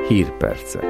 Hírpercek.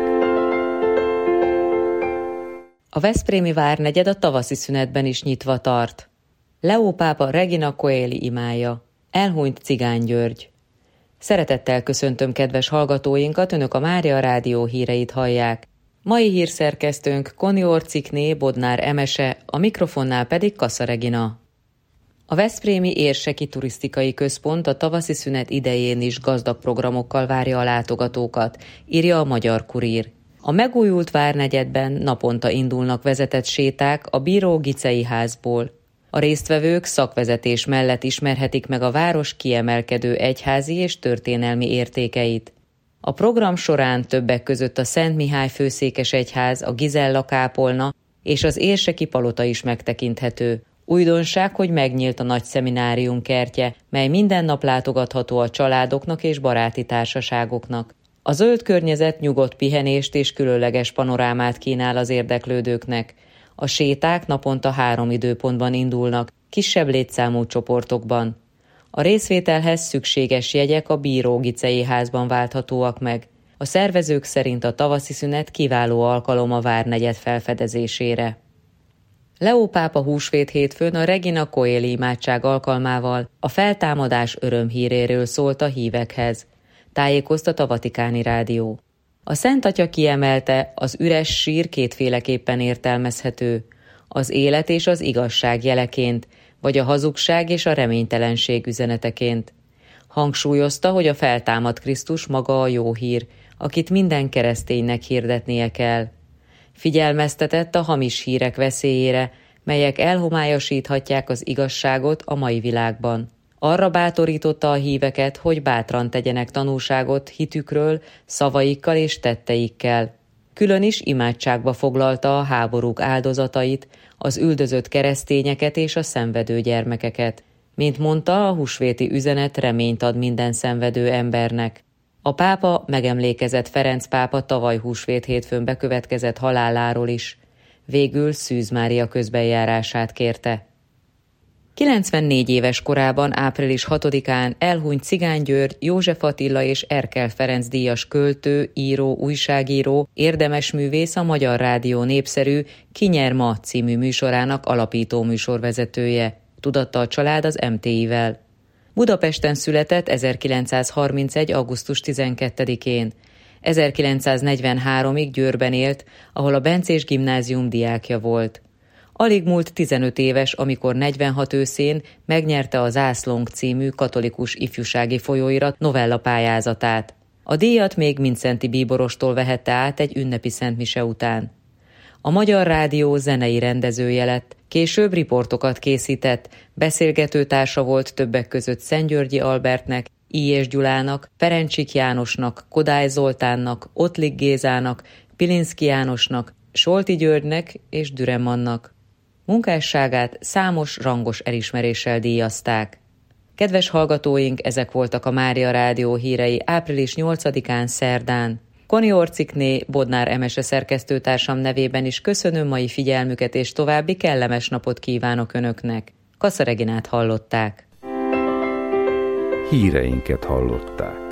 A veszprémi várnegyed a tavaszi szünetben is nyitva tart. Leó pápa Regina Coeli imája. Elhunyt Cigány György. Szeretettel köszöntöm kedves hallgatóinkat, Önök a Mária Rádió híreit hallják. Mai hírszerkesztőnk Konior Cikné Bodnár Emese, a mikrofonnál pedig Kassa Regina. A veszprémi Érseki Turisztikai Központ a tavaszi szünet idején is gazdag programokkal várja a látogatókat, írja a Magyar Kurír. A megújult várnegyedben naponta indulnak vezetett séták a Bíró Gicei házból. A résztvevők szakvezetés mellett ismerhetik meg a város kiemelkedő egyházi és történelmi értékeit. A program során többek között a Szent Mihály főszékesegyház, a Gizella kápolna és az Érseki palota is megtekinthető. Újdonság, hogy megnyílt a nagy szeminárium kertje, mely minden nap látogatható a családoknak és baráti társaságoknak. A zöld környezet nyugodt pihenést és különleges panorámát kínál az érdeklődőknek. A séták naponta 3 időpontban indulnak, kisebb létszámú csoportokban. A részvételhez szükséges jegyek a Bíró Gicei házban válthatóak meg. A szervezők szerint a tavaszi szünet kiváló alkalom a várnegyed felfedezésére. Leó pápa húsvét hétfőn a Regina Coeli imádság alkalmával a feltámadás örömhíréről szólt a hívekhez, tájékoztat a Vatikáni Rádió. A Szent Atya kiemelte, az üres sír kétféleképpen értelmezhető, az élet és az igazság jeleként, vagy a hazugság és a reménytelenség üzeneteként. Hangsúlyozta, hogy a feltámadt Krisztus maga a jó hír, akit minden kereszténynek hirdetnie kell. Figyelmeztetett a hamis hírek veszélyére, melyek elhomályosíthatják az igazságot a mai világban. Arra bátorította a híveket, hogy bátran tegyenek tanúságot hitükről, szavaikkal és tetteikkel. Külön is imádságba foglalta a háborúk áldozatait, az üldözött keresztényeket és a szenvedő gyermekeket. Mint mondta, a húsvéti üzenet reményt ad minden szenvedő embernek. A pápa megemlékezett Ferenc pápa tavaly húsvét hétfőn bekövetkezett haláláról is. Végül Szűz Mária közbenjárását kérte. 94 éves korában, április 6-án elhunyt Cigány György, József Attila és Erkel Ferenc díjas költő, író, újságíró, érdemes művész, a Magyar Rádió népszerű Ki nyer ma című műsorának alapító műsorvezetője, tudatta a család az MTI-vel. Budapesten született 1931. augusztus 12-én. 1943-ig Győrben élt, ahol a Bencés Gimnázium diákja volt. Alig múlt 15 éves, amikor 46 őszén megnyerte a Zászlónk című katolikus ifjúsági folyóirat novella pályázatát. A díjat még Mindszenty bíborostól vehette át egy ünnepi szentmise után. A Magyar Rádió zenei rendezője lett, később riportokat készített, beszélgetőtársa volt többek között Szentgyörgyi Albertnek, I. Gyulának, Ferencsik Jánosnak, Kodály Zoltánnak, Ottlik Gézának, Pilinszky Jánosnak, Solti Györgynek és Düremannak. Munkásságát számos rangos elismeréssel díjazták. Kedves hallgatóink, ezek voltak a Mária Rádió hírei április 8-án szerdán. Konior Cikné Bodnár Emese szerkesztőtársam nevében is köszönöm mai figyelmüket, és további kellemes napot kívánok Önöknek. Kassa Reginát hallották. Híreinket hallották.